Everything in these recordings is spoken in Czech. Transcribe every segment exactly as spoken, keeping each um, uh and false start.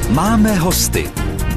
Máme hosty.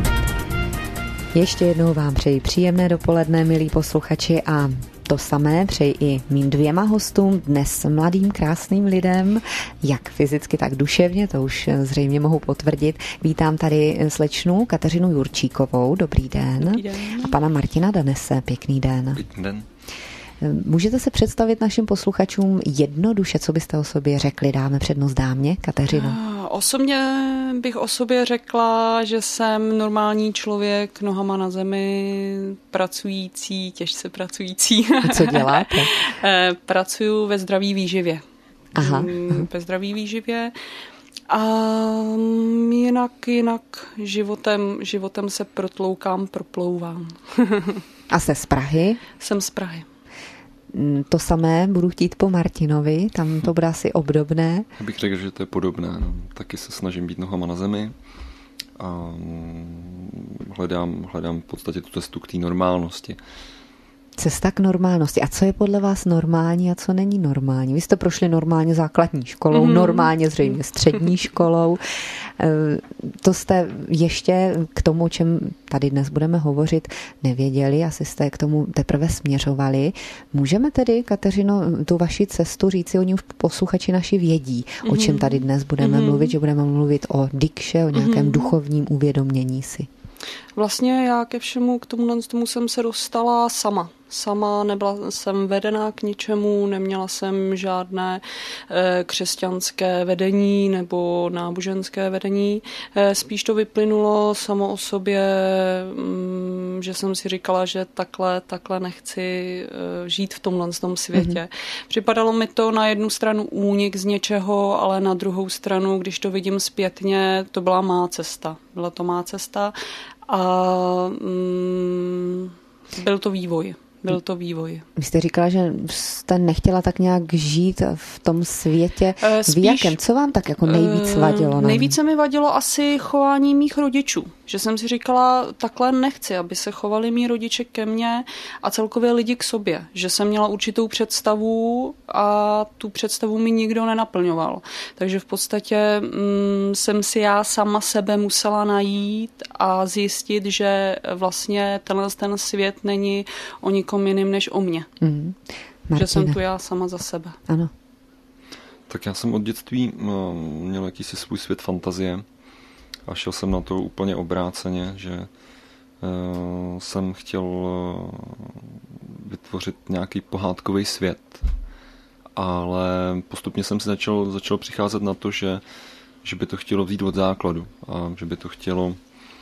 Ještě jednou vám přeji příjemné dopoledne, milí posluchači, a to samé přeji i mým dvěma hostům, dnes mladým krásným lidem, jak fyzicky, tak duševně, to už zřejmě mohu potvrdit. Vítám tady slečnu Kateřinu Jurčíkovou, dobrý den. Dobrý den. A pana Martina Danese, pěkný den. Pěkný den. Můžete se představit našim posluchačům jednoduše, co byste o sobě řekli? Dáme přednost dámě, Kateřino. Osobně bych o sobě řekla, že jsem normální člověk, nohama na zemi, pracující, těžce pracující. Co děláte? Pracuju ve zdraví výživě. Aha, aha. Ve zdraví výživě. A jinak, jinak životem, životem se protloukám, proplouvám. A jste z Prahy? Jsem z Prahy. To samé budu chtít po Martinovi, tam to bude asi obdobné. Já bych řekl, že to je podobné. No. Taky se snažím být nohama na zemi a hledám, hledám v podstatě tu cestu k té normálnosti. Cesta k normálnosti. A co je podle vás normální a co není normální? Vy jste prošli normálně základní školou, mm-hmm. normálně zřejmě střední školou. To jste ještě k tomu, o čem tady dnes budeme hovořit, nevěděli, asi jste k tomu teprve směřovali. Můžeme tedy, Kateřino, tu vaši cestu říci, oni už posluchači naši vědí, mm-hmm. o čem tady dnes budeme mm-hmm. mluvit, že budeme mluvit o dikše, o nějakém mm-hmm. duchovním uvědomění si. Vlastně já ke všemu, k tomu, tomu jsem se dostala sama. Sama, nebyla jsem vedená k ničemu, neměla jsem žádné e, křesťanské vedení nebo náboženské vedení. E, spíš to vyplynulo samo o sobě, m, že jsem si říkala, že takhle, takhle nechci e, žít v tomhle tom světě. Mm-hmm. Připadalo mi to na jednu stranu únik z něčeho, ale na druhou stranu, když to vidím zpětně, to byla má cesta. Byla to má cesta a mm, byl to vývoj. Byl to vývoj. Vy jste říkala, že jste nechtěla tak nějak žít v tom světě. Spíš, v jakém? Co vám tak jako nejvíc vadilo? Nejvíce mi vadilo asi chování mých rodičů. Že jsem si říkala, takhle nechci, aby se chovali mý rodiče ke mně a celkově lidi k sobě. Že jsem měla určitou představu a tu představu mi nikdo nenaplňoval. Takže v podstatě mm, jsem si já sama sebe musela najít a zjistit, že vlastně tenhle ten svět není o nikom jiným než o mně. Mm. Že jsem tu já sama za sebe. Ano. Tak já jsem od dětství měl jakýsi svůj svět fantazie a šel jsem na to úplně obráceně, že uh, jsem chtěl uh, vytvořit nějaký pohádkový svět. Ale postupně jsem si začal, začal přicházet na to, že, že by to chtělo vzít od základu a že by to chtělo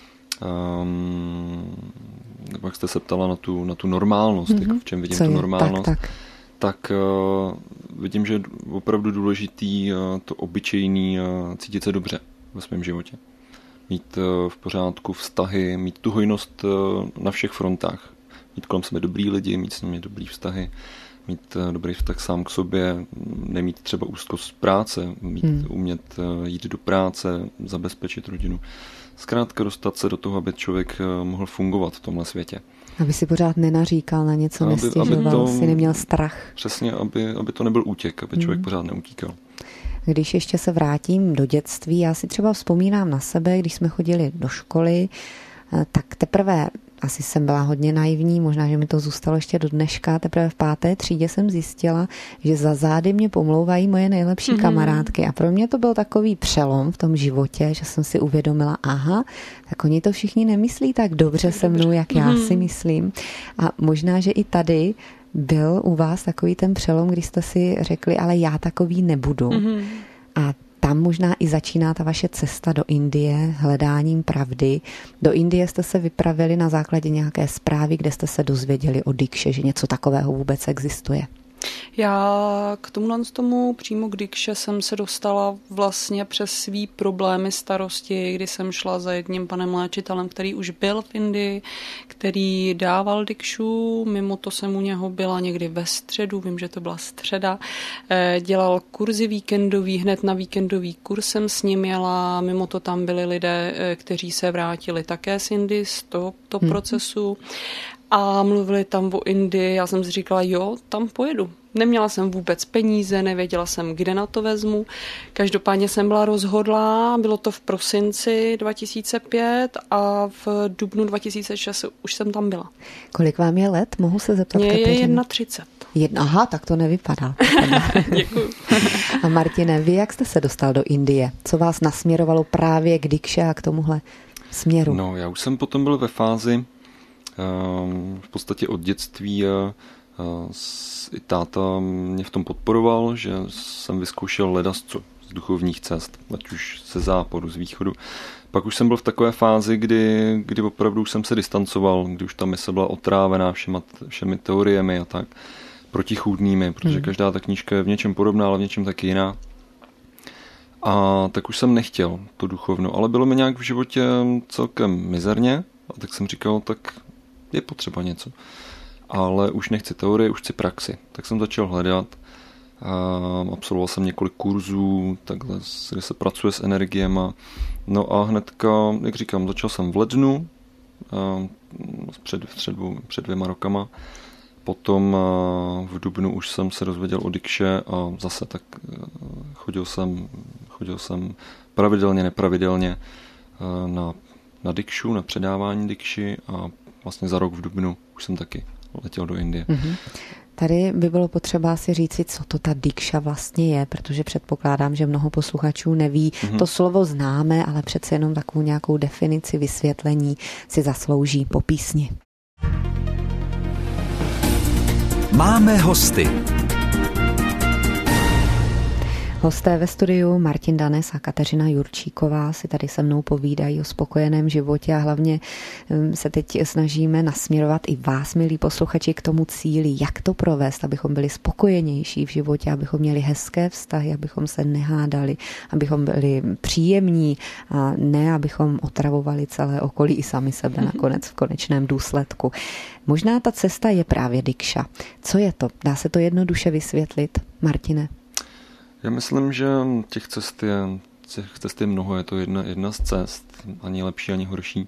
Um, nebo jak jste se ptala na tu, na tu normálnost, mm-hmm. jako v čem vidím Co tu je? normálnost, tak, tak. tak uh, vidím, že je opravdu důležitý uh, to obyčejný uh, cítit se dobře ve svém životě. Mít uh, v pořádku vztahy, mít tu hojnost uh, na všech frontách. Mít kolem sebe dobrý lidi, mít s nimi dobrý vztahy, mít uh, dobrý vztah sám k sobě, nemít třeba úzkost z práce, mít, mm. umět uh, jít do práce, zabezpečit rodinu. Zkrátka dostat se do toho, aby člověk mohl fungovat v tomhle světě. Aby si pořád nenaříkal na něco, aby, nestěžoval, aby to, si neměl strach. Přesně, aby, aby to nebyl útěk, aby člověk mm. pořád neutíkal. Když ještě se vrátím do dětství, já si třeba vzpomínám na sebe, když jsme chodili do školy, tak teprve, asi jsem byla hodně naivní, možná, že mi to zůstalo ještě do dneška, teprve v páté třídě jsem zjistila, že za zády mě pomlouvají moje nejlepší mm-hmm. kamarádky a pro mě to byl takový přelom v tom životě, že jsem si uvědomila, aha, tak oni to všichni nemyslí tak dobře se mnou, jak já mm-hmm. si myslím. A možná, že i tady byl u vás takový ten přelom, kdy jste si řekli, ale já takový nebudu. Mm-hmm. A tam možná i začíná ta vaše cesta do Indie, hledáním pravdy. Do Indie jste se vypravili na základě nějaké zprávy, kde jste se dozvěděli o dikše, že něco takového vůbec existuje. Já k tomu tomu přímo k dikše jsem se dostala vlastně přes svý problémy starosti, kdy jsem šla za jedním panem léčitelem, který už byl v Indii, který dával dikšu, mimo to jsem u něho byla někdy ve středu, vím, že to byla středa, dělal kurzy víkendový, hned na víkendový kurz jsem s ním jela, mimo to tam byli lidé, kteří se vrátili také z Indie z tohoto hmm. procesu. a mluvili tam o Indii. Já jsem si říkala, jo, tam pojedu. Neměla jsem vůbec peníze, nevěděla jsem, kde na to vezmu. Každopádně jsem byla rozhodlá, bylo to v prosinci dva tisíce pět a v dubnu dva tisíce šest už jsem tam byla. Kolik vám je let? Mohu se zeptat? Mně je třicet jedna. Jedna, aha, tak to nevypadá. Děkuju. A Martine, vy jak jste se dostal do Indie? Co vás nasměrovalo právě k dikše a k tomuhle směru? No, já už jsem potom byl ve fázi um, v podstatě od dětství a i táta mě v tom podporoval, že jsem vyzkoušel ledasco z duchovních cest, ať už ze západu, z východu. Pak už jsem byl v takové fázi, kdy, kdy opravdu už jsem se distancoval, kdy už ta mysl byla otrávená všema, všemi teoriemi a tak, protichůdnými, protože hmm. každá ta knížka je v něčem podobná, ale v něčem taky jiná. A tak už jsem nechtěl to duchovno, ale bylo mi nějak v životě celkem mizerně a tak jsem říkal, tak je potřeba něco. Ale už nechci teorie, už chci praxi. Tak jsem začal hledat. Absolvoval jsem několik kurzů, takhle, kde se pracuje s energiema. No a hnedka, jak říkám, začal jsem v lednu, před, před, před dvěma rokama. Potom v dubnu už jsem se dozvěděl o dikše a zase tak chodil jsem, chodil jsem pravidelně, nepravidelně na, na dikšu, na předávání dikši a vlastně za rok v dubnu už jsem taky letěl do Indie. Mm-hmm. Tady by bylo potřeba si říci, co to ta dikša vlastně je, protože předpokládám, že mnoho posluchačů neví. Mm-hmm. To slovo známe, ale přece jenom takovou nějakou definici, vysvětlení si zaslouží po písni. Máme hosty. Hosté ve studiu Martin Danes a Kateřina Jurčíková si tady se mnou povídají o spokojeném životě a hlavně se teď snažíme nasměrovat i vás, milí posluchači, k tomu cíli, jak to provést, abychom byli spokojenější v životě, abychom měli hezké vztahy, abychom se nehádali, abychom byli příjemní a ne, abychom otravovali celé okolí i sami sebe nakonec v konečném důsledku. Možná ta cesta je právě dikša. Co je to? Dá se to jednoduše vysvětlit? Martine? Já myslím, že těch cest je, těch cest je mnoho, je to jedna, jedna z cest, ani lepší, ani horší.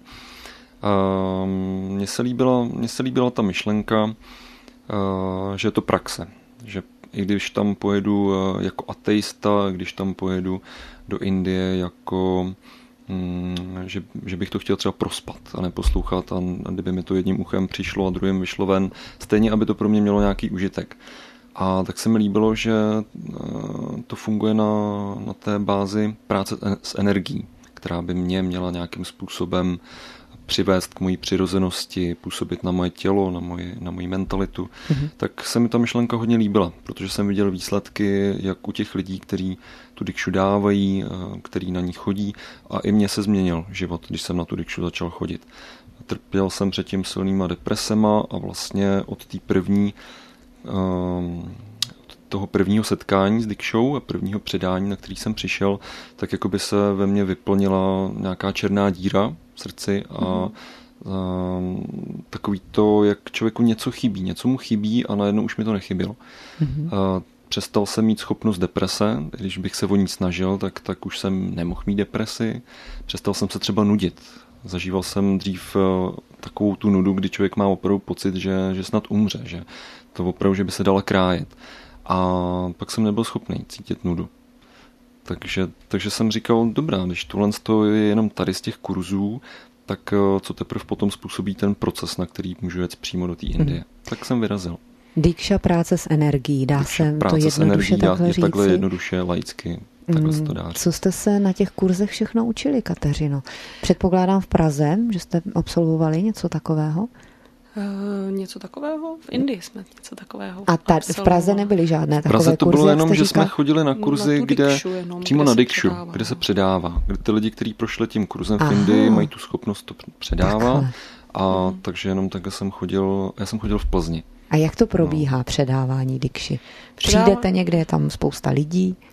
Mně se líbila, mně se líbila ta myšlenka, že je to praxe, že i když tam pojedu jako ateista, když tam pojedu do Indie jako, že, že bych to chtěl třeba prospat a neposlouchat a kdyby mi to jedním uchem přišlo a druhým vyšlo ven, stejně, aby to pro mě mělo nějaký užitek. A tak se mi líbilo, že to funguje na, na té bázi práce s energií, která by mě měla nějakým způsobem přivést k mojí přirozenosti, působit na moje tělo, na moji, na moji mentalitu. Mm-hmm. Tak se mi ta myšlenka hodně líbila, protože jsem viděl výsledky jak u těch lidí, kteří tu dikšu dávají, kteří na ní chodí a i mně se změnil život, když jsem na tu dikšu začal chodit. Trpěl jsem předtím silnýma depresema a vlastně od té první toho prvního setkání s dikšou a prvního předání, na který jsem přišel, tak jako by se ve mně vyplnila nějaká černá díra v srdci a, mm. a takový to, jak člověku něco chybí, něco mu chybí a najednou už mi to nechybělo. Mm. A přestal jsem mít schopnost deprese, když bych se o ní snažil, tak, tak už jsem nemohl mít depresi. Přestal jsem se třeba nudit. Zažíval jsem dřív takovou tu nudu, kdy člověk má opravdu pocit, že, že snad umře, že to opravdu, že by se dala krájet. A pak jsem nebyl schopný cítit nudu. Takže, takže jsem říkal, dobrá, když tohle je jenom tady z těch kurzů, tak co teprve potom způsobí ten proces, na který můžu jet přímo do té Indie. Hmm. Tak jsem vyrazil. Dikša práce s energií, dá Dikša, se to jednoduše energií, takhle říci? říci? Takhle jednoduše, laicky, takhle se to dá říct. Co jste se na těch kurzech všechno učili, Kateřino? Předpokládám v Praze, že jste absolvovali něco takového? Uh, něco takového? V Indii jsme něco takového. A tady v Praze nebyly žádné takové kurzy? V Praze to kurzy, bylo jenom, že říká? jsme chodili na kurzy, na kde, jenom, přímo kde na dikšu, předává. kde se předává. Kde ty lidi, kteří prošli tím kurzem v Indii, mají tu schopnost to předávat. Takhle. A hmm. takže jenom takhle jsem chodil, já jsem chodil v Plzni. A jak to probíhá, no. předávání dikši? Přijdete někde, je tam spousta lidí?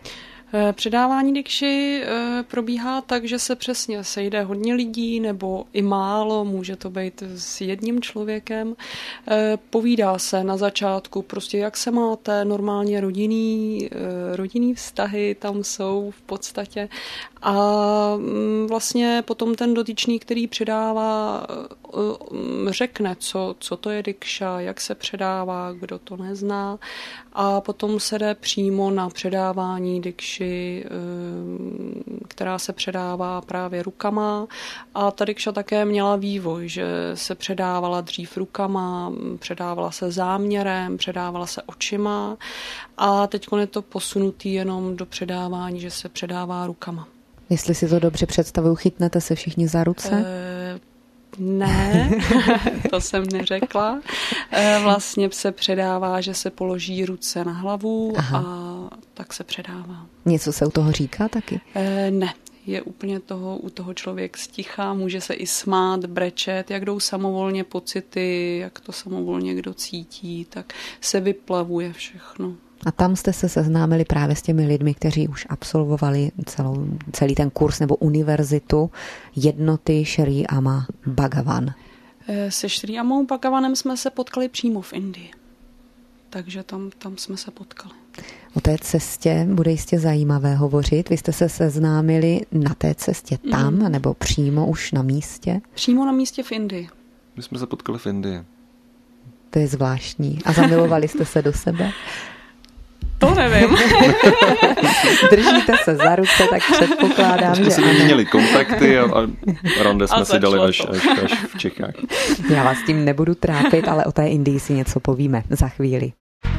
Předávání dikši probíhá tak, že se přesně sejde hodně lidí nebo i málo, může to být s jedním člověkem. Povídá se na začátku prostě, jak se máte, normálně rodinný, rodinný vztahy tam jsou v podstatě. A vlastně potom ten dotyčný, který předává, řekne, co, co to je dikša, jak se předává, kdo to nezná. A potom se jde přímo na předávání dikši, která se předává právě rukama. A ta dikša také měla vývoj, že se předávala dřív rukama, předávala se záměrem, předávala se očima a teď je to posunutý jenom do předávání, že se předává rukama. Jestli si to dobře představuju, chytnete se všichni za ruce? E, ne, to jsem neřekla. E, vlastně se předává, že se položí ruce na hlavu. Aha. A tak se předává. Něco se u toho říká taky? E, ne. Je úplně toho, u toho člověk stichá, může se i smát, brečet, jak jdou samovolně pocity, jak to samovolně kdo cítí, tak se vyplavuje všechno. A tam jste se seznámili právě s těmi lidmi, kteří už absolvovali celou, celý ten kurz nebo univerzitu jednoty Šrí Ama Bhagavan. Se Šrí Amou Bhagavanem jsme se potkali přímo v Indii. Takže tam, tam jsme se potkali. O té cestě bude jistě zajímavé hovořit. Vy jste se seznámili na té cestě tam, mm. nebo přímo už na místě? Přímo na místě v Indii. My jsme se potkali v Indii. To je zvláštní. A zamilovali jste se do sebe? To nevím. Držíte se za ruce, tak předpokládám, že jsme si ano. měli kontakty a, a rande jsme si dali až, až, až v Čechách. Já vás tím nebudu trápit, ale o té Indii si něco povíme za chvíli.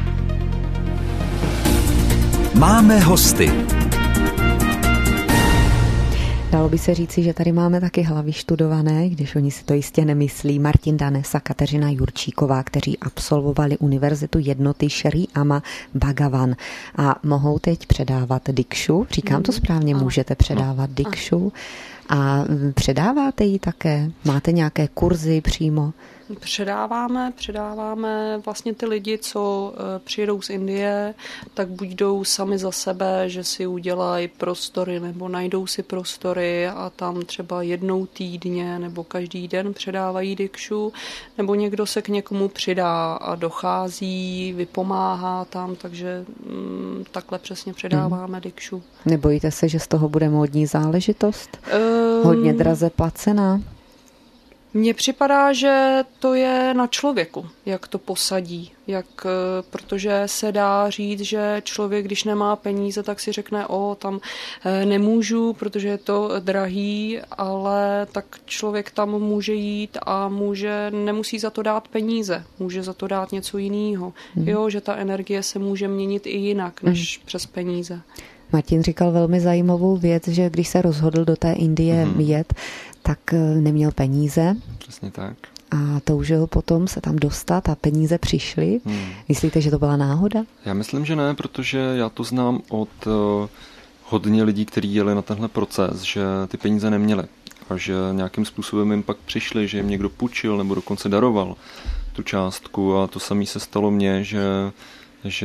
Máme hosty. Dalo by se říci, že tady máme taky hlavy študované, když oni si to jistě nemyslí. Martin Danes a Kateřina Jurčíková, kteří absolvovali univerzitu jednoty Šrí Ama Bhagavan a mohou teď předávat dikšu. Říkám to správně, můžete předávat dikšu. A předáváte ji také? Máte nějaké kurzy přímo? Předáváme, předáváme vlastně ty lidi, co přijedou z Indie, tak buď jdou sami za sebe, že si udělají prostory nebo najdou si prostory a tam třeba jednou týdně nebo každý den předávají dikšu, nebo někdo se k někomu přidá a dochází, vypomáhá tam, takže mm, takhle přesně předáváme hmm. dikšu. Nebojíte se, že z toho bude módní záležitost? Um, Hodně draze placená? Mně připadá, že to je na člověku, jak to posadí, jak, protože se dá říct, že člověk, když nemá peníze, tak si řekne, o, tam nemůžu, protože je to drahý, ale tak člověk tam může jít a může, nemusí za to dát peníze, může za to dát něco jiného. Hmm. Jo, že ta energie se může měnit i jinak, než hmm. přes peníze. Martin říkal velmi zajímavou věc, že když se rozhodl do té Indie hmm. jet, tak neměl peníze. Přesně tak. A toužil potom se tam dostat a peníze přišly. Hmm. Myslíte, že to byla náhoda? Já myslím, že ne, protože já to znám od uh, hodně lidí, kteří jeli na tenhle proces, že ty peníze neměli a že nějakým způsobem jim pak přišli, že jim někdo půjčil nebo dokonce daroval tu částku a to samé se stalo mně, že že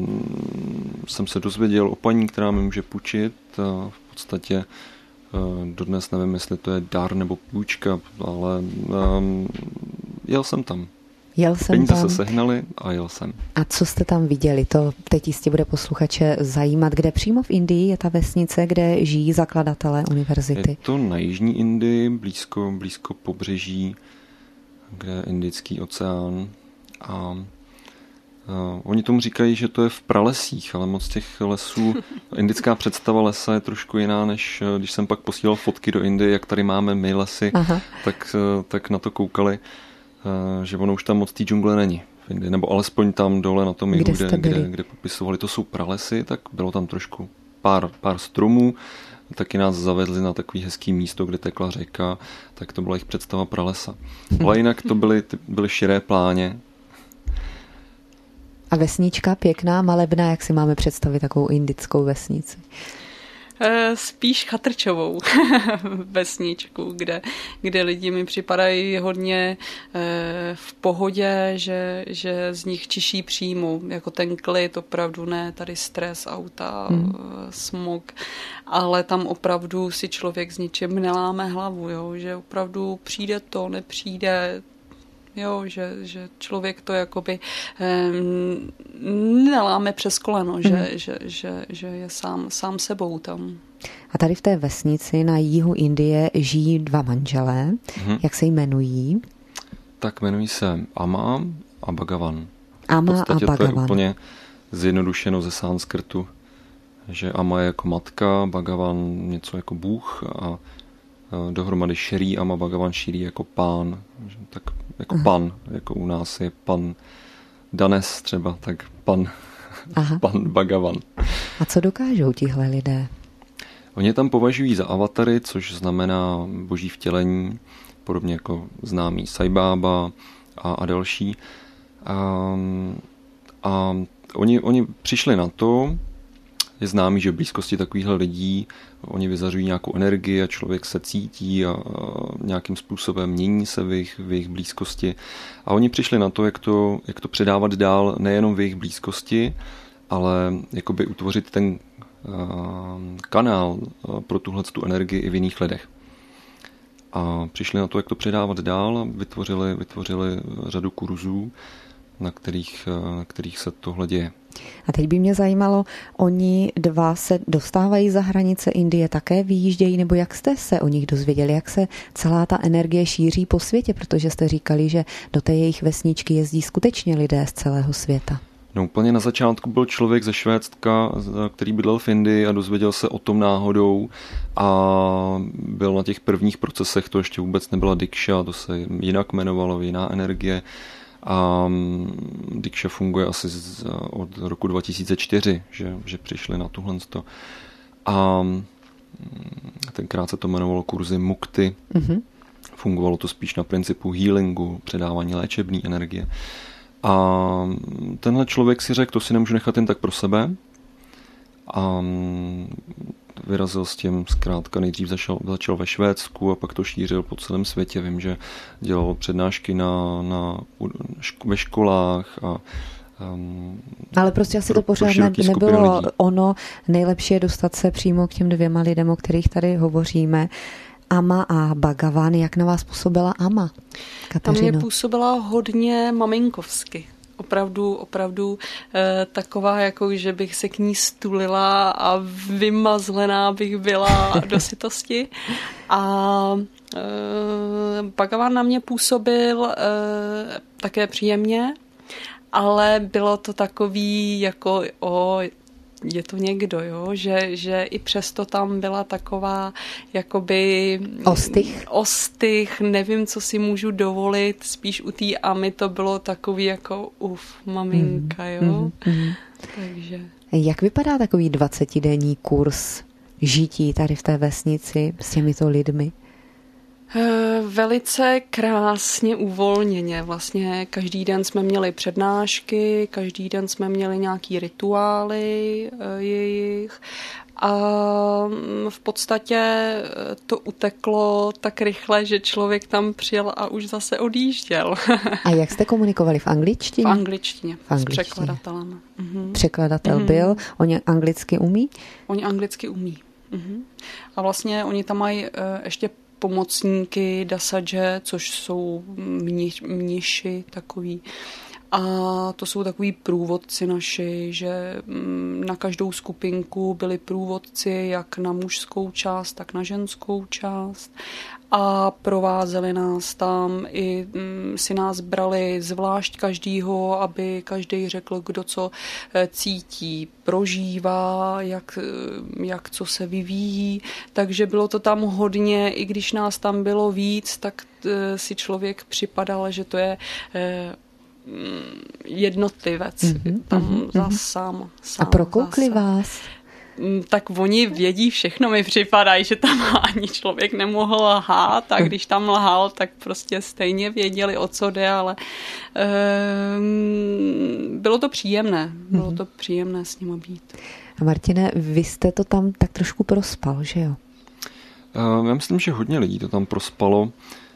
jsem se dozvěděl o paní, která mi může půjčit a v podstatě dodnes nevím, jestli to je dar nebo půjčka, ale um, jel jsem tam. Jel jsem Peníze tam. se sehnaly a jel jsem. A co jste tam viděli? To teď jistě bude posluchače zajímat, kde přímo v Indii je ta vesnice, kde žijí zakladatelé univerzity. Je to na jižní Indii, blízko, blízko pobřeží, kde je Indický oceán a Uh, oni tomu říkají, že to je v pralesích, ale moc těch lesů, indická představa lesa je trošku jiná, než uh, když jsem pak posílal fotky do Indie, jak tady máme my lesy, tak, uh, tak na to koukali, uh, že ono už tam moc té džungle není v Indii, nebo alespoň tam dole na tom jihu, kde, kde, kde, kde popisovali, to jsou pralesy, tak bylo tam trošku pár, pár stromů, taky nás zavedli na takový hezký místo, kde tekla řeka, tak to byla jejich představa pralesa. Ale jinak to byly, byly širé pláně. A vesnička pěkná, malebná, jak si máme představit takovou indickou vesnici? Spíš chatrčovou vesničku, kde, kde lidi mi připadají hodně v pohodě, že, že z nich čiší příjmu. Jako ten klid, opravdu ne, tady stres, auta, hmm. smog, ale tam opravdu si člověk s ničím neláme hlavu, jo? Že opravdu přijde to, nepřijde, jo, že, že člověk to jakoby um, neláme přes koleno, hmm. že, že, že, že je sám, sám sebou tam. A tady v té vesnici na jihu Indie žijí dva manželé. Hmm. Jak se jmenují? Tak jmenují se Ama a Bhagavan. Ama a Bhagavan. To je úplně zjednodušeno ze sanskrtu, že Ama je jako matka, Bhagavan něco jako Bůh a dohromady Šrí, Ama Bhagavan Šrí jako pán. Tak jako Aha. pan, jako u nás je pan Danes třeba, tak pan, pan Bhagavan. A co dokážou tihle lidé? Oni tam považují za avatary, což znamená boží vtělení, podobně jako známý Sai Baba a, a další. A, a oni, oni přišli na to, je známý, že v blízkosti takovýchhle lidí oni vyzařují nějakou energii a člověk se cítí a, a nějakým způsobem mění se v jejich, v jejich blízkosti. A oni přišli na to, jak to, jak to předávat dál nejenom v jejich blízkosti, ale jakoby utvořit ten kanál pro tuhletu energii i v jiných lidech. A přišli na to, jak to předávat dál a vytvořili, vytvořili řadu kurzů, na kterých, na kterých se tohle děje. A teď by mě zajímalo, oni dva se dostávají za hranice Indie, také vyjíždějí, nebo jak jste se o nich dozvěděli, jak se celá ta energie šíří po světě, protože jste říkali, že do té jejich vesničky jezdí skutečně lidé z celého světa. No úplně na začátku byl člověk ze Švédska, který bydlel v Indii a dozvěděl se o tom náhodou a byl na těch prvních procesech, to ještě vůbec nebyla diksha, to se jinak jmenovalo, jiná energie a diksha funguje asi z, od roku dva tisíce čtyři, že, že přišli na tuhle sto. A tenkrát se to jmenovalo kurzy mukty, mm-hmm. fungovalo to spíš na principu healingu, předávání léčebné energie. A tenhle člověk si řekl, to si nemůžu nechat jen tak pro sebe. A vyrazil s tím zkrátka, nejdřív začal, začal ve Švédsku a pak to šířil po celém světě. Vím, že dělal přednášky na, na, ve školách. A, um, Ale prostě asi pro, to pořád ne, nebylo lidí. Ono. Nejlepší je dostat se přímo k těm dvěma lidem, o kterých tady hovoříme. Ama a Bhagavan, jak na vás působila Ama, Kateřino? Tam mě působila hodně maminkovsky. Opravdu, opravdu eh, taková, jako že bych se k ní stulila a vymazlená bych byla do sytosti. A eh, Bhagavan na mě působil eh, také příjemně, ale bylo to takový jako o... je to někdo, jo? Že, že i přesto tam byla taková jakoby ostych. ostych, nevím, co si můžu dovolit, spíš u téAmy to bylo takový jako uf, maminka, jo? Mm, mm. Takže. Jak vypadá takový dvacetidenní kurz žití tady v té vesnici s těmito lidmi? Velice krásně uvolněně. Vlastně každý den jsme měli přednášky, každý den jsme měli nějaký rituály jejich a v podstatě to uteklo tak rychle, že člověk tam přijel a už zase odjížděl. A jak jste komunikovali? V angličtině? V angličtině, v angličtině. S překladatelem. Mhm. Překladatel mhm. byl? Oni anglicky umí? Oni anglicky umí. Mhm. A vlastně oni tam mají ještě pomocníky dasadže, což jsou mniš, mniši takový. A to jsou takový průvodci naši, že na každou skupinku byli průvodci jak na mužskou část, tak na ženskou část. A provázeli nás tam, i si nás brali zvlášť každýho, aby každý řekl, kdo co cítí, prožívá, jak, jak co se vyvíjí. Takže bylo to tam hodně, i když nás tam bylo víc, tak si člověk připadal, že to je jednotlivec. Mm-hmm, tam mm-hmm. zas sám, sám. A prokoukli vás? Tak oni vědí všechno, mi připadají, že tam ani člověk nemohl lhát a když tam lhal, tak prostě stejně věděli, o co jde, ale um, bylo to příjemné. Bylo to příjemné s nimi být. A Martine, vy jste to tam tak trošku prospal, že jo? Já myslím, že hodně lidí to tam prospalo.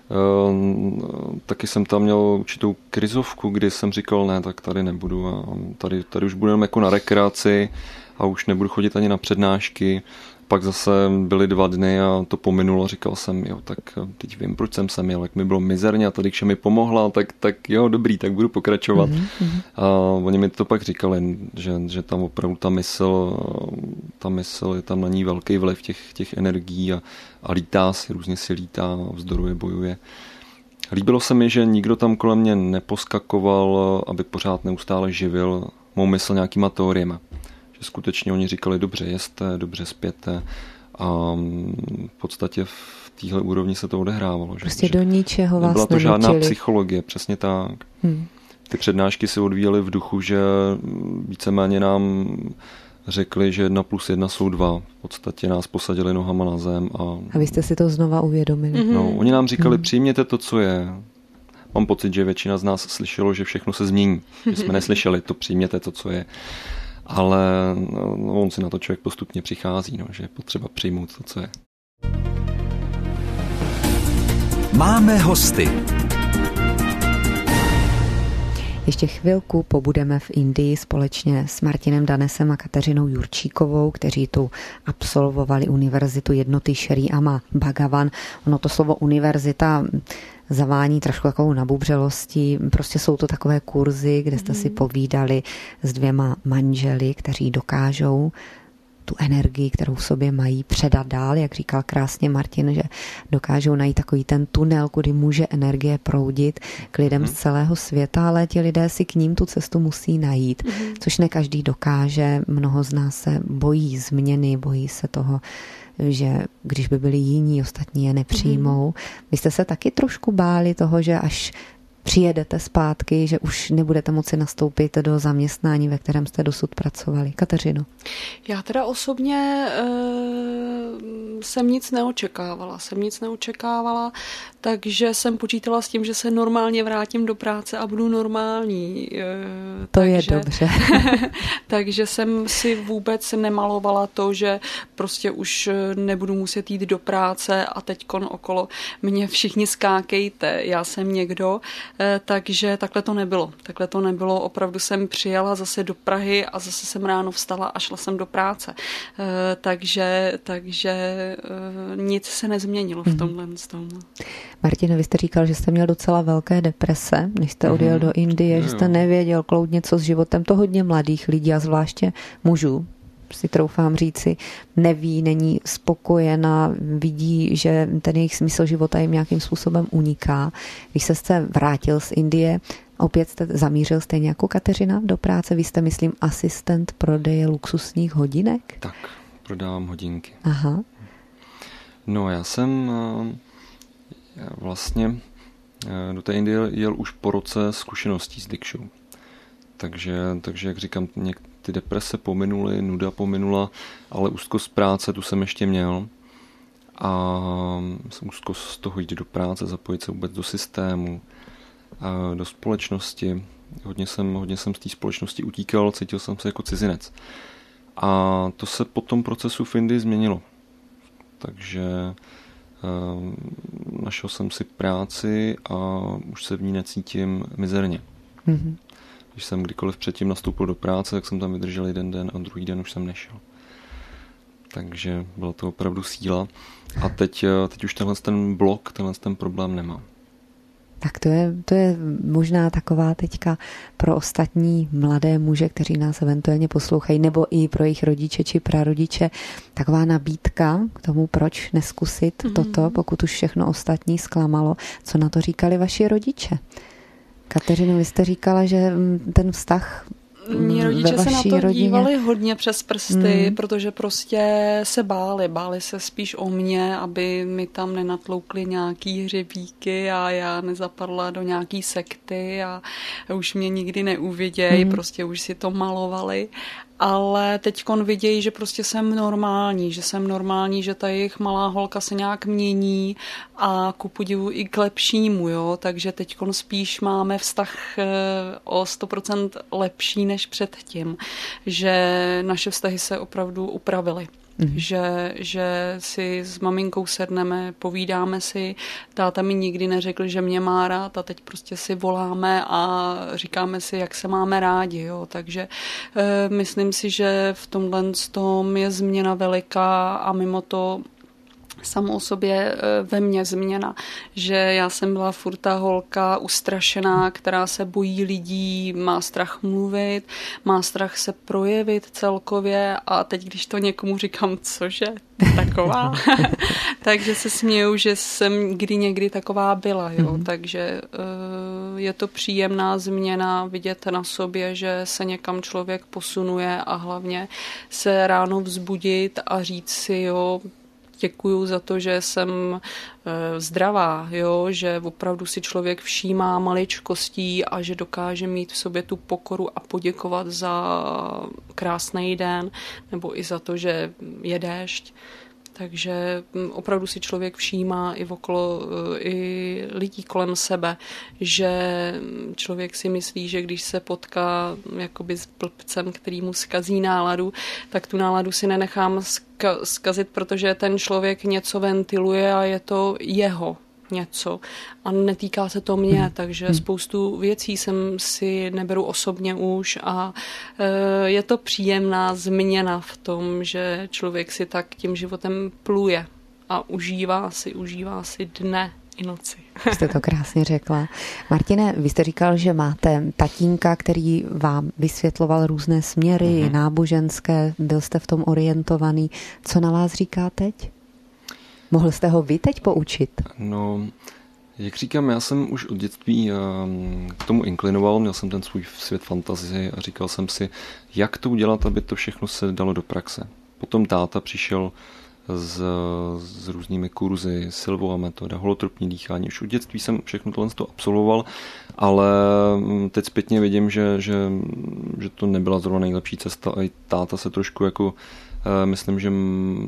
Taky jsem tam měl určitou krizovku, kdy jsem říkal, ne, tak tady nebudu a tady, tady už budeme jako na rekreaci a už nebudu chodit ani na přednášky. Pak zase byly dva dny a to pominulo, říkal jsem, jo, tak teď vím, proč jsem sem jel, jak mi bylo mizerně a tady, když mi pomohla, tak, tak jo, dobrý, tak budu pokračovat. Mm-hmm. A oni mi to pak říkali, že, že tam opravdu ta mysl, ta mysl, je tam na ní velký vliv těch, těch energií a, a lítá si, různě si lítá, vzdoruje, bojuje. Líbilo se mi, že nikdo tam kolem mě neposkakoval, aby pořád neustále živil mou mysl nějakýma teoriemi. Že skutečně oni říkali, dobře jeste, dobře spěte a v podstatě v téhle úrovni se to odehrávalo. Prostě že, do ničeho vás nebyla to nenutili. žádná psychologie, přesně tak. Hmm. Ty přednášky se odvíjely v duchu, že víceméně nám řekli, že jedna plus jedna jsou dva. V podstatě nás posadili nohama na zem. A, a vy jste si to znova uvědomili. No, oni nám říkali, hmm. přijměte to, co je. Mám pocit, že většina z nás slyšelo, že všechno se změní. Že jsme neslyšeli, to přijměte to, co je. Ale no, on si na to člověk postupně přichází, no, že je potřeba přijmout to, co je. Máme hosty. Ještě chvilku pobudeme v Indii společně s Martinem Danesem a Kateřinou Jurčíkovou, kteří tu absolvovali univerzitu jednoty Šrí Ama Bhagavan. Ono to slovo univerzita zavání trošku takovou nabubřelostí. Prostě jsou to takové kurzy, kde jste si povídali s dvěma manželi, kteří dokážou tu energii, kterou v sobě mají, předat dál, jak říkal krásně Martin, že dokážou najít takový ten tunel, kudy může energie proudit k lidem z celého světa, ale ti lidé si k ním tu cestu musí najít, což ne každý dokáže. Mnoho z nás se bojí změny, bojí se toho, že když by byli jiní, ostatní je nepřijmou. Vy jste se taky trošku báli toho, že až přijedete zpátky, že už nebudete moci nastoupit do zaměstnání, ve kterém jste dosud pracovali. Kateřino. Já teda osobně e, jsem nic neočekávala. Jsem nic neočekávala, takže jsem počítala s tím, že se normálně vrátím do práce a budu normální. E, to takže, je dobře. Takže jsem si vůbec nemalovala to, že prostě už nebudu muset jít do práce a teďkon okolo mě všichni skákejte. Já jsem někdo, takže takhle to nebylo. Takhle to nebylo. Opravdu jsem přijela zase do Prahy a zase jsem ráno vstala a šla jsem do práce. Takže, takže nic se nezměnilo v tomhle. Hmm. Martine, vy jste říkal, že jste měl docela velké deprese, než jste odjel hmm. do Indie, jo, že jste nevěděl kloudně, co s životem. To hodně mladých lidí a zvláště mužů, si troufám říci, neví, není spokojena, vidí, že ten jejich smysl života jim nějakým způsobem uniká. Když se jste vrátil z Indie, opět jste zamířil stejně jako Kateřina do práce. Vy jste, myslím, asistent prodeje luxusních hodinek? Tak, prodávám hodinky. Aha. No, já jsem já vlastně do té Indie jel už po roce zkušeností s Dikšou. Takže, takže jak říkám, něk- ty deprese pominuly, nuda pominula, ale úzkost práce tu jsem ještě měl. A úzkost z toho jít do práce, zapojit se vůbec do systému, a do společnosti. Hodně jsem, hodně jsem z té společnosti utíkal, cítil jsem se jako cizinec. A to se po tom procesu v Indii změnilo. Takže um, našel jsem si práci a už se v ní necítím mizerně. Mm-hmm. Když jsem kdykoliv předtím nastoupil do práce, tak jsem tam vydržel jeden den a druhý den už jsem nešel. Takže byla to opravdu síla. A teď, teď už tenhle ten blok, tenhle ten problém nemám. Tak to je, to je možná taková teďka pro ostatní mladé muže, kteří nás eventuálně poslouchají, nebo i pro jejich rodiče či prarodiče, taková nabídka k tomu, proč neskusit mm-hmm. toto, pokud už všechno ostatní zklamalo. Co na to říkali vaši rodiče? Kateřino, vy jste říkala, že ten vztah Mí rodiče se na to rodině dívali hodně přes prsty, mm. protože prostě se báli. Báli se spíš o mě, aby mi tam nenatloukli nějaký hřebíky a já nezapadla do nějaký sekty a už mě nikdy neuviděj, mm. prostě už si to malovali. ale teďkon vidějí, že prostě jsem normální, že jsem normální, že ta jejich malá holka se nějak mění a ku podivu i k lepšímu, jo, takže teďkon spíš máme vztah o sto procent lepší než předtím, že naše vztahy se opravdu upravily. Mm. Že, že si s maminkou sedneme, povídáme si, táta mi nikdy neřekl, že mě má rád a teď prostě si voláme a říkáme si, jak se máme rádi. Jo. Takže e, myslím si, že v tomhle tom je změna veliká a mimo to samo o sobě ve mně změna, že já jsem byla furt ta holka ustrašená, která se bojí lidí, má strach mluvit, má strach se projevit celkově a teď, když to někomu říkám, cože, taková, takže se směju, že jsem kdy někdy taková byla, jo, mm-hmm. takže je to příjemná změna vidět na sobě, že se někam člověk posunuje a hlavně se ráno vzbudit a říct si, jo, děkuju za to, že jsem e, zdravá, jo? Že opravdu si člověk všímá maličkostí a že dokáže mít v sobě tu pokoru a poděkovat za krásný den nebo i za to, že je déšť. Takže opravdu si člověk všímá i okolo, i lidí kolem sebe, že člověk si myslí, že když se potká jakoby s blbcem, který mu zkazí náladu, tak tu náladu si nenechám zkazit, protože ten člověk něco ventiluje a je to jeho něco a netýká se to mě, hmm. takže hmm. spoustu věcí jsem si neberu osobně už a e, je to příjemná změna v tom, že člověk si tak tím životem pluje a užívá si, užívá si dne i noci. Jste to krásně řekla. Martine, vy jste říkal, že máte tatínka, který vám vysvětloval různé směry, hmm. náboženské, byl jste v tom orientovaný. Co na vás říká teď? Mohl jste ho vy teď poučit? No, jak říkám, já jsem už od dětství k tomu inklinoval, měl jsem ten svůj svět fantazie a říkal jsem si, jak to udělat, aby to všechno se dalo do praxe. Potom táta přišel s, s různými kurzy, Silvova metoda, holotropní dýchání. Už od dětství jsem všechno tohle absolvoval, ale teď zpětně vidím, že, že, že to nebyla zrovna nejlepší cesta a i táta se trošku jako myslím, že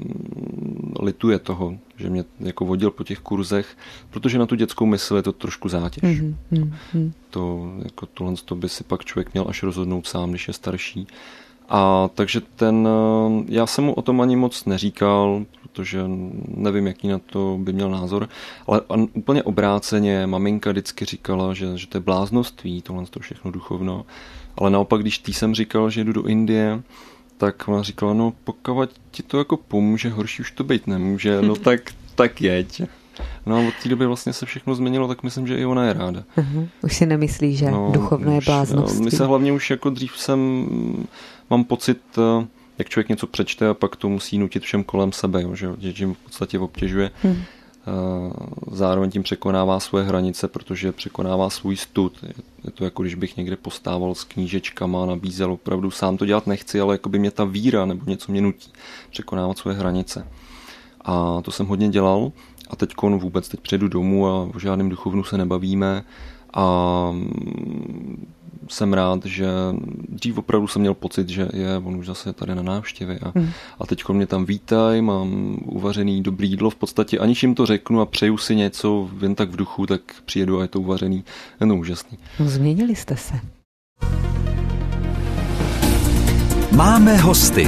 lituje toho, že mě jako vodil po těch kurzech, protože na tu dětskou mysl je to trošku zátěž. Mm, mm, mm. To, jako tohle to by si pak člověk měl až rozhodnout sám, když je starší. A takže ten, já jsem mu o tom ani moc neříkal, protože nevím, jaký na to by měl názor, ale úplně obráceně maminka vždycky říkala, že, že to je bláznoství, tohle to všechno duchovno. Ale naopak, když tý jsem říkal, že jdu do Indie, tak ona říkala, no pokud ti to jako pomůže, horší už to být nemůže, no tak, tak jeď. No a od té doby vlastně se všechno změnilo, tak myslím, že i ona je ráda. Uh-huh. Už si nemyslí, že no, duchovno je bláznoství. My se hlavně už jako dřív jsem, mám pocit, jak člověk něco přečte a pak to musí nutit všem kolem sebe, jo, že, že v podstatě obtěžuje. Hmm. Zároveň tím překonává svoje hranice, protože překonává svůj stud. Je to jako když bych někde postával s knížečkama, nabízel opravdu, sám to dělat nechci, ale jako by mě ta víra nebo něco mě nutí překonávat svoje hranice. A to jsem hodně dělal a teď vůbec teď přijedu domů a o žádném duchovnu se nebavíme a jsem rád, že dřív opravdu jsem měl pocit, že je, on už zase tady na návštěvě a, hmm. a teď mě tam vítají, mám uvařený dobrý jídlo v podstatě, aniž jim to řeknu a přeju si něco jen tak v duchu, tak přijedu a je to uvařený, je to úžasný. No, změnili jste se. Máme hosty.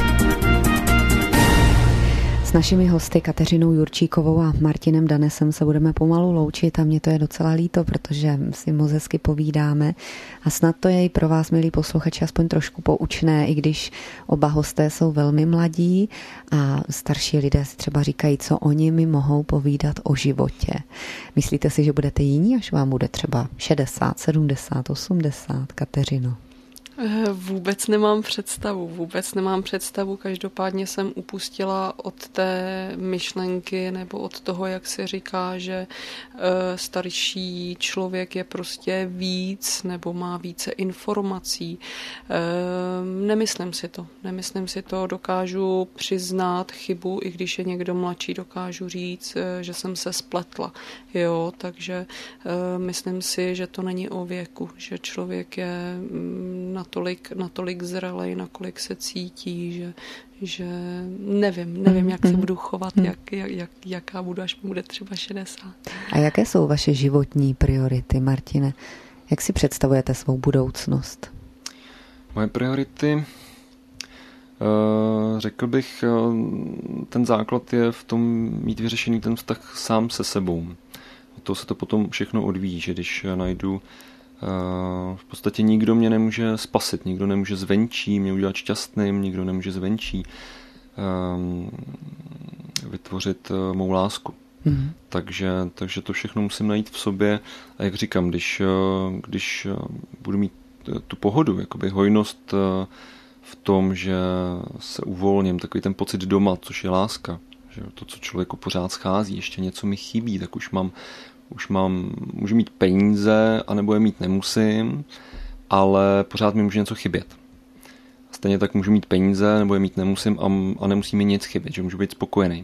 S našimi hosty Kateřinou Jurčíkovou a Martinem Danesem se budeme pomalu loučit a mě to je docela líto, protože si moc hezky povídáme a snad to je i pro vás, milí posluchači, aspoň trošku poučné, i když oba hosté jsou velmi mladí a starší lidé si třeba říkají, co oni mi mohou povídat o životě. Myslíte si, že budete jiní, až vám bude třeba šedesát, sedmdesát, osmdesát, Kateřino? Vůbec nemám představu, vůbec nemám představu, každopádně jsem upustila od té myšlenky nebo od toho, jak se říká, že starší člověk je prostě víc nebo má více informací. Nemyslím si to, nemyslím si to, dokážu přiznat chybu, i když je někdo mladší, dokážu říct, že jsem se spletla, jo, takže myslím si, že to není o věku, že člověk je na natolik, natolik zralej, nakolik se cítí, že, že nevím, nevím, jak se budu chovat, jak, jak, jak, jaká budu, až mi bude třeba šedesát. A jaké jsou vaše životní priority, Martine? Jak si představujete svou budoucnost? Moje priority, řekl bych, ten základ je v tom mít vyřešený ten vztah sám se sebou. Od toho se to potom všechno odvíjí, že když najdu, v podstatě nikdo mě nemůže spasit, nikdo nemůže zvenčí mě udělat šťastným, nikdo nemůže zvenčí vytvořit mou lásku. Mm. Takže, takže to všechno musím najít v sobě a jak říkám, když, když budu mít tu pohodu, jakoby hojnost v tom, že se uvolním, takový ten pocit doma, což je láska, že to, co člověku pořád schází, ještě něco mi chybí, tak už mám, už mám, můžu mít peníze, anebo je mít nemusím, ale pořád mi může něco chybět. Stejně tak můžu mít peníze, nebo je mít nemusím a, a nemusí mi nic chybět, že můžu být spokojený.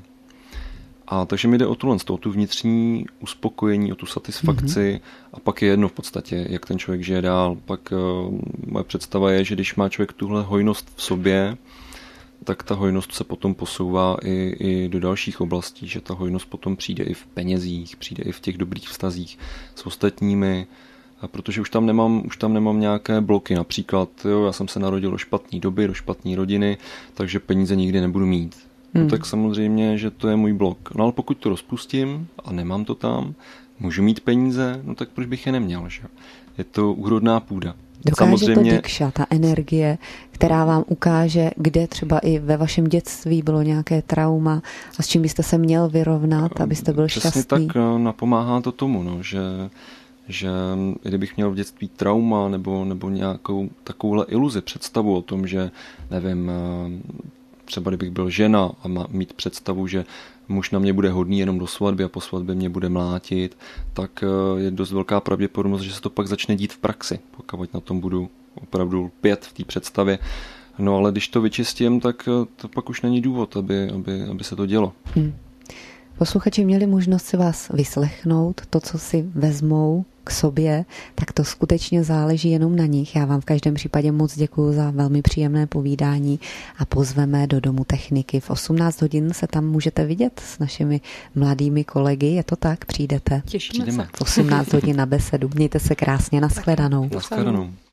A takže mi jde o tuhle, o tu vnitřní uspokojení, o tu satisfakci mm-hmm. a pak je jedno v podstatě, jak ten člověk žije dál. Pak uh, moje představa je, že když má člověk tuhle hojnost v sobě, tak ta hojnost se potom posouvá i, i do dalších oblastí, že ta hojnost potom přijde i v penězích, přijde i v těch dobrých vztazích s ostatními, a protože už tam nemám, už tam nemám nějaké bloky. Například, jo, já jsem se narodil do špatné doby, do špatné rodiny, takže peníze nikdy nebudu mít. Hmm. No tak samozřejmě, že to je můj blok. No ale pokud to rozpustím a nemám to tam, můžu mít peníze, no tak proč bych je neměl, že? Je to úrodná půda. Dokáže samozřejmě to dikša, ta energie, která vám ukáže, kde třeba i ve vašem dětství bylo nějaké trauma a s čím byste se měl vyrovnat, abyste byl Přesně šťastný. Přesně tak napomáhá to tomu, no, že, že kdybych měl v dětství trauma nebo, nebo nějakou takovouhle iluzi, představu o tom, že nevím, třeba kdybych byl žena a má mít představu, že muž na mě bude hodný jenom do svatby a po svatbě mě bude mlátit, tak je dost velká pravděpodobnost, že se to pak začne dít v praxi, pokud na tom budu opravdu lpět v té představě. No ale když to vyčistím, tak to pak už není důvod, aby, aby, aby se to dělo. Hmm. Posluchači měli možnost si vás vyslechnout, to, co si vezmou k sobě, tak to skutečně záleží jenom na nich. Já vám v každém případě moc děkuju za velmi příjemné povídání a pozveme do Domu techniky. V osmnáct hodin se tam můžete vidět s našimi mladými kolegy. Je to tak? Přijdete? Těšíme se. V osmnáct hodin na besedu. Mějte se krásně. Nashledanou. Nashledanou.